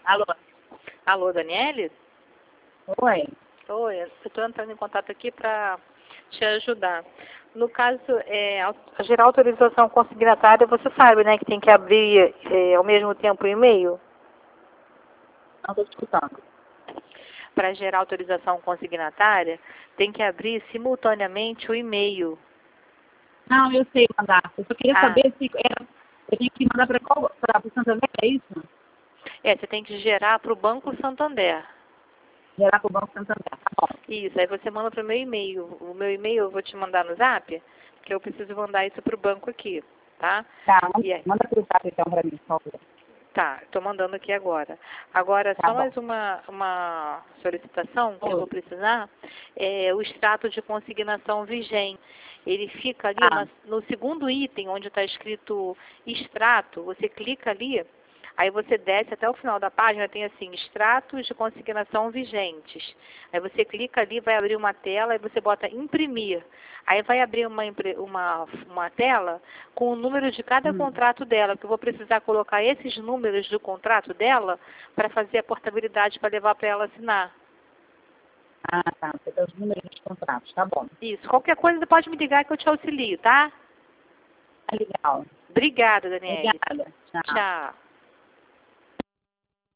Alô? Alô, Daniele? Oi? Oi, eu estou entrando em contato aqui para te ajudar. No caso, a gerar autorização consignatária, você sabe, né, que tem que abrir ao mesmo tempo o e-mail? Não estou te escutando. Para gerar autorização consignatária, tem que abrir simultaneamente o e-mail. Não, eu sei mandar. Eu só queria Ah, saber se eu tenho que mandar para o Santander, é isso? você tem que gerar para o Banco Santander. Gerar para o Banco Santander. Tá bom. Isso, aí você manda para o meu e-mail. O meu e-mail eu vou te mandar no Zap, que eu preciso mandar isso para o banco aqui, tá? Tá, E aí, manda para o WhatsApp então para mim, por favor. tá, estou mandando aqui agora. Agora, Tá só bom. mais uma solicitação que eu vou Oi. precisar, é o extrato de consignação vigente. Ele fica ali Tá. no segundo item, onde está escrito extrato, você clica ali, aí você desce até o final da página, tem assim, extratos de consignação vigentes. Aí você clica ali, vai abrir uma tela, e você bota imprimir. Aí vai abrir uma tela com o número de cada contrato dela, que eu vou precisar colocar esses números do contrato dela para fazer a portabilidade para levar para ela assinar. Ah, tá. Você tem os números dos contratos. Tá bom. Isso. Qualquer coisa você pode me ligar que eu te auxilio, tá? Tá legal. Obrigada, Daniele. Obrigada. Tchau. Tchau.